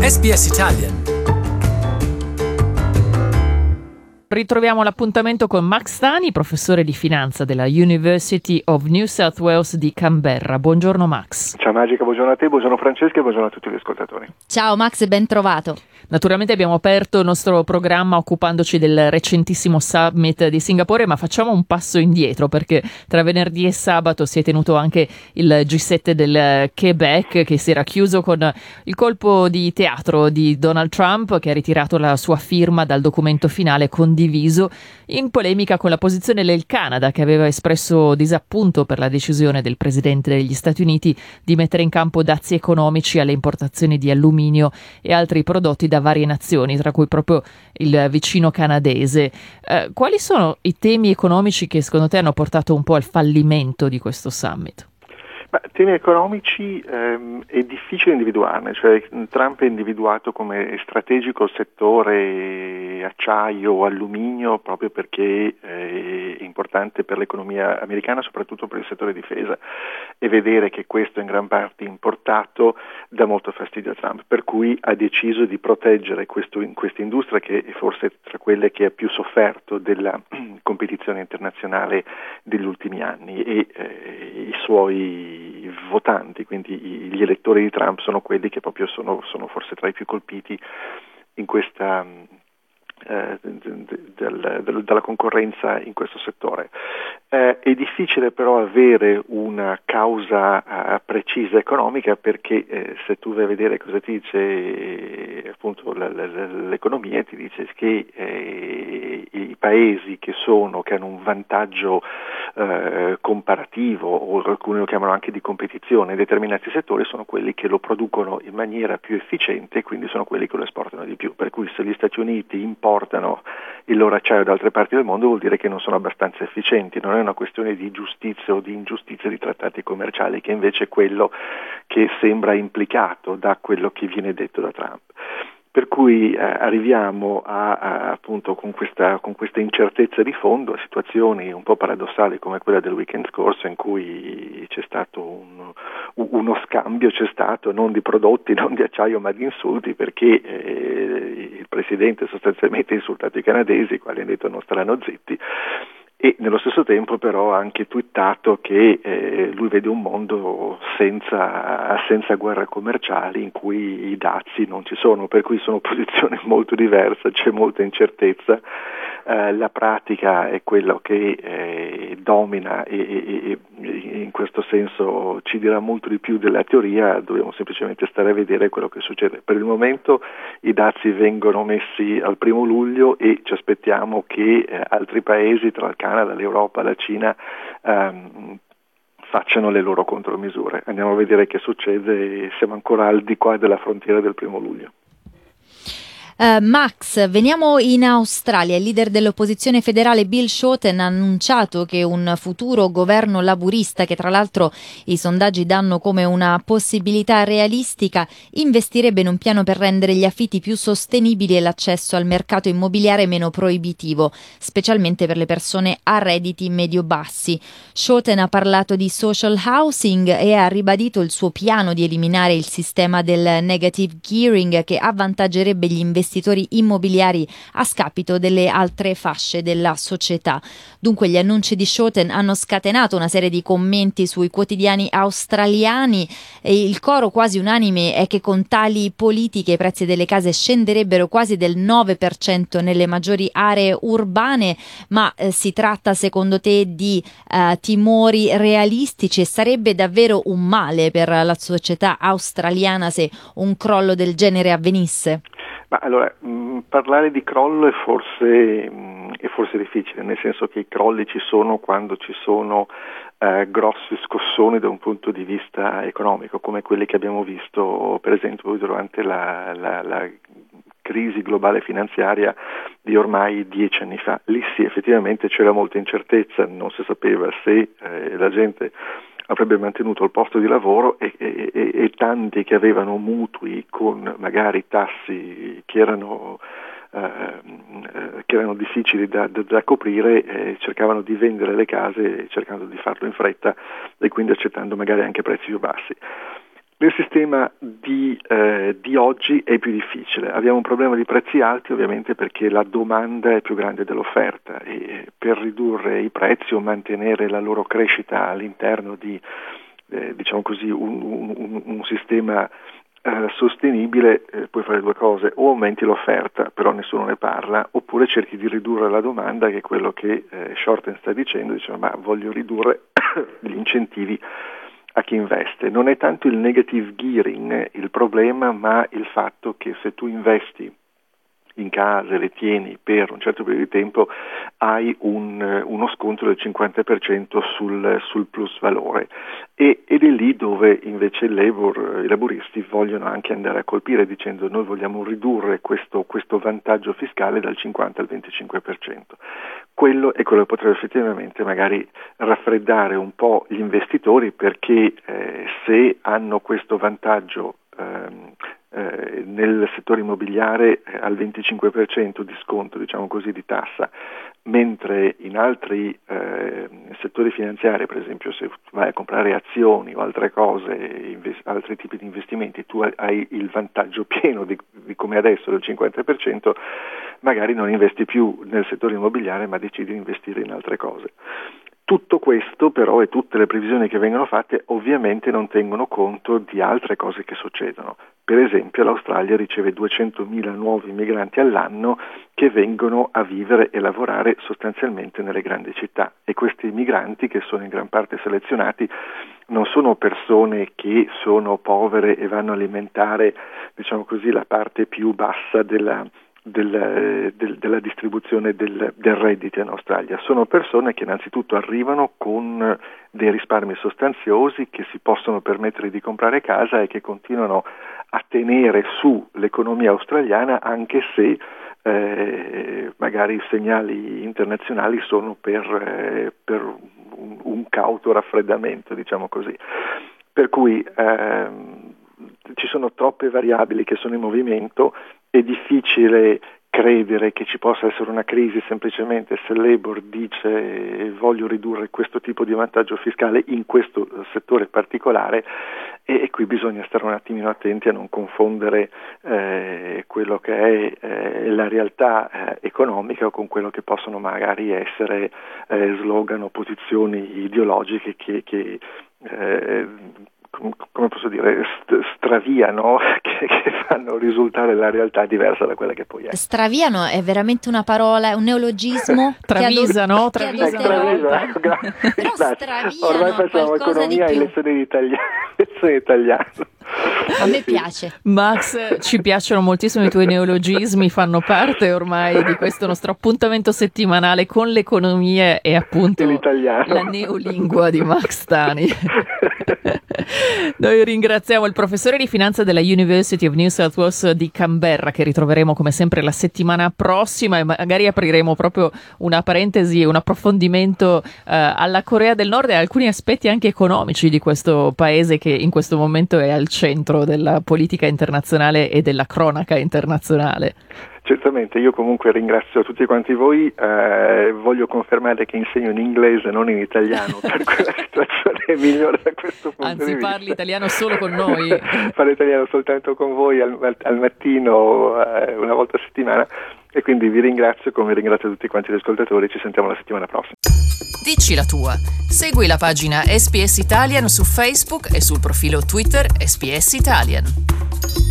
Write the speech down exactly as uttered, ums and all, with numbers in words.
S B S Italian. Ritroviamo l'appuntamento con Max Tani, professore di finanza della University of New South Wales di Canberra. Buongiorno Max. Ciao Magica, buongiorno a te, buongiorno Francesca e buongiorno a tutti gli ascoltatori. Ciao Max e ben trovato. Naturalmente abbiamo aperto il nostro programma occupandoci del recentissimo summit di Singapore, ma facciamo un passo indietro perché tra venerdì e sabato si è tenuto anche il G sette del Quebec, che si era chiuso con il colpo di teatro di Donald Trump, che ha ritirato la sua firma dal documento finale condiviso, in polemica con la posizione del Canada, che aveva espresso disappunto per la decisione del presidente degli Stati Uniti di mettere in campo dazi economici alle importazioni di alluminio e altri prodotti da varie nazioni, tra cui proprio il vicino canadese. Eh, quali sono i temi economici che secondo te hanno portato un po' al fallimento di questo summit? Ma, temi economici ehm, è difficile individuarne, cioè Trump è individuato come strategico il settore acciaio o alluminio proprio perché eh, è importante per l'economia americana, soprattutto per il settore difesa, e vedere che questo è in gran parte importato dà molto fastidio a Trump, per cui ha deciso di proteggere questo, in questa industria che è forse tra quelle che ha più sofferto della competizione internazionale degli ultimi anni, e eh, i suoi votanti, quindi gli elettori di Trump, sono quelli che proprio sono, sono forse tra i più colpiti in questa eh, del, del, dalla concorrenza in questo settore. Eh, è difficile però avere una causa eh, precisa economica, perché eh, se tu vai a vedere cosa ti dice eh, appunto l- l- l'economia, ti dice che eh, i paesi che sono che hanno un vantaggio eh, comparativo, o alcuni lo chiamano anche di competizione in determinati settori, sono quelli che lo producono in maniera più efficiente, e quindi sono quelli che lo esportano di più. Per cui se gli Stati Uniti importano il loro acciaio da altre parti del mondo, vuol dire che non sono abbastanza efficienti. Non è una questione di giustizia o di ingiustizia di trattati commerciali, che invece è quello che sembra implicato da quello che viene detto da Trump. Per cui eh, arriviamo a, a, appunto con questa, con questa incertezza di fondo a situazioni un po' paradossali come quella del weekend scorso, in cui c'è stato un, uno scambio, c'è stato non di prodotti, non di acciaio, ma di insulti, perché eh, il presidente sostanzialmente ha insultato i canadesi, i quali hanno detto non staranno zitti, e nello stesso tempo però ha anche twittato che eh, lui vede un mondo senza, senza guerre commerciali, in cui i dazi non ci sono, per cui sono posizioni molto diverse, c'è molta incertezza. Eh, la pratica è quello che eh, domina e, e, e in questo senso ci dirà molto di più della teoria. Dobbiamo semplicemente stare a vedere quello che succede. Per il momento i dazi vengono messi al primo luglio e ci aspettiamo che eh, altri paesi, tra il Canada, l'Europa, la Cina, ehm, facciano le loro contromisure. Andiamo a vedere che succede, siamo ancora al di qua della frontiera del primo luglio. Uh, Max, veniamo in Australia. Il leader dell'opposizione federale Bill Shorten ha annunciato che un futuro governo laburista, che tra l'altro i sondaggi danno come una possibilità realistica, investirebbe in un piano per rendere gli affitti più sostenibili e l'accesso al mercato immobiliare meno proibitivo, specialmente per le persone a redditi medio-bassi. Shorten ha parlato di social housing e ha ribadito il suo piano di eliminare il sistema del negative gearing, che avvantaggerebbe gli investitori investitori immobiliari a scapito delle altre fasce della società. Dunque gli annunci di Shorten hanno scatenato una serie di commenti sui quotidiani australiani, e il coro quasi unanime è che con tali politiche i prezzi delle case scenderebbero quasi del nove per cento nelle maggiori aree urbane. Ma eh, si tratta secondo te di eh, timori realistici, e sarebbe davvero un male per la società australiana se un crollo del genere avvenisse? Ma allora, mh, parlare di crollo è forse, mh, è forse difficile, nel senso che i crolli ci sono quando ci sono eh, grossi scossoni da un punto di vista economico, come quelli che abbiamo visto per esempio durante la, la, la crisi globale finanziaria di ormai dieci anni fa. Lì sì, effettivamente c'era molta incertezza, non si sapeva se eh, la gente avrebbe mantenuto il posto di lavoro, e, e, e, e tanti che avevano mutui con magari tassi che erano, eh, che erano difficili da, da, da coprire, eh, cercavano di vendere le case cercando di farlo in fretta, e quindi accettando magari anche prezzi più bassi. Nel sistema di, eh, di oggi è più difficile, abbiamo un problema di prezzi alti ovviamente perché la domanda è più grande dell'offerta e per ridurre i prezzi o mantenere la loro crescita all'interno di eh, diciamo così un, un, un sistema eh, sostenibile eh, puoi fare due cose: o aumenti l'offerta, però nessuno ne parla, oppure cerchi di ridurre la domanda, che è quello che eh, Shorten sta dicendo, dicendo ma voglio ridurre gli incentivi a chi investe. Non è tanto il negative gearing il problema, ma il fatto che se tu investi in case, le tieni per un certo periodo di tempo, hai un, uno sconto del cinquanta per cento sul, sul plus valore e, ed è lì dove invece il labor, i laburisti vogliono anche andare a colpire dicendo noi vogliamo ridurre questo, questo vantaggio fiscale dal cinquanta al venticinque per cento. Quello è quello che potrebbe effettivamente magari raffreddare un po' gli investitori, perché eh, se hanno questo vantaggio ehm, eh, nel settore immobiliare eh, al venticinque per cento di sconto, diciamo così, di tassa, mentre in altri eh, settori finanziari, per esempio se vai a comprare azioni o altre cose, invest- altri tipi di investimenti, tu hai il vantaggio pieno di, di come adesso del cinquanta per cento, magari non investi più nel settore immobiliare ma decidi di investire in altre cose. Tutto questo però e tutte le previsioni che vengono fatte ovviamente non tengono conto di altre cose che succedono. Per esempio l'Australia riceve duecentomila nuovi migranti all'anno che vengono a vivere e lavorare sostanzialmente nelle grandi città, e questi migranti, che sono in gran parte selezionati, non sono persone che sono povere e vanno a alimentare, diciamo così, la parte più bassa della Del, del, della distribuzione del, del reddito in Australia. Sono persone che innanzitutto arrivano con dei risparmi sostanziosi, che si possono permettere di comprare casa e che continuano a tenere su l'economia australiana, anche se eh, magari i segnali internazionali sono per, eh, per un, un cauto raffreddamento, diciamo così. Per cui ehm, ci sono troppe variabili che sono in movimento. È difficile credere che ci possa essere una crisi semplicemente se il Labour dice voglio ridurre questo tipo di vantaggio fiscale in questo settore particolare, e, e qui bisogna stare un attimino attenti a non confondere eh, quello che è eh, la realtà eh, economica con quello che possono magari essere eh, slogan o posizioni ideologiche che, che eh, come posso dire, straviano, che, che fanno risultare la realtà diversa da quella che poi è. Straviano è veramente una parola, è un neologismo. Travisano, che Travisano. Che Travisa, ecco, grazie. Ormai facciamo economia e lezioni di italiano. Lezioni italiano. A me piace. Max, ci piacciono moltissimo i tuoi neologismi, fanno parte ormai di questo nostro appuntamento settimanale con l'economia e appunto l'italiano, la neolingua di Max Tani. Noi ringraziamo il professore di finanza della University of New South Wales di Canberra, che ritroveremo come sempre la settimana prossima, e magari apriremo proprio una parentesi, un approfondimento eh, alla Corea del Nord e alcuni aspetti anche economici di questo paese che in questo momento è al centro della politica internazionale e della cronaca internazionale. Certamente, io comunque ringrazio tutti quanti voi, eh, voglio confermare che insegno in inglese, non in italiano, per cui la situazione è migliore da questo punto Anzi, di vista. parli italiano solo con noi. Parlo italiano soltanto con voi al, al mattino, eh, una volta a settimana, e quindi vi ringrazio, come ringrazio tutti quanti gli ascoltatori. Ci sentiamo la settimana prossima. Dici la tua. Segui la pagina S B S Italian su Facebook e sul profilo Twitter S B S Italian.